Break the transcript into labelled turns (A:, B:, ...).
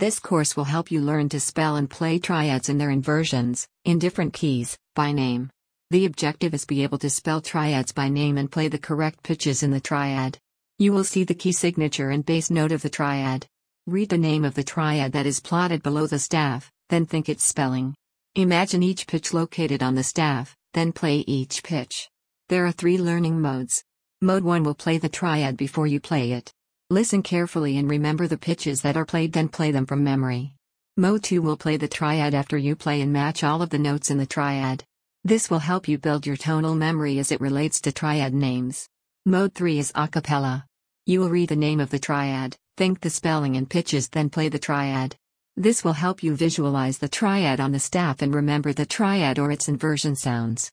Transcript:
A: This course will help you learn to spell and play triads in their inversions, in different keys, by name. The objective is be able to spell triads by name and play the correct pitches in the triad. You will see the key signature and bass note of the triad. Read the name of the triad that is plotted below the staff, then think its spelling. Imagine each pitch located on the staff, then play each pitch. There are 3 learning modes. Mode 1 will play the triad before you play it. Listen carefully and remember the pitches that are played, then play them from memory. Mode 2 will play the triad after you play and match all of the notes in the triad. This will help you build your tonal memory as it relates to triad names. Mode 3 is a cappella. You will read the name of the triad, think the spelling and pitches, then play the triad. This will help you visualize the triad on the staff and remember the triad or its inversion sounds.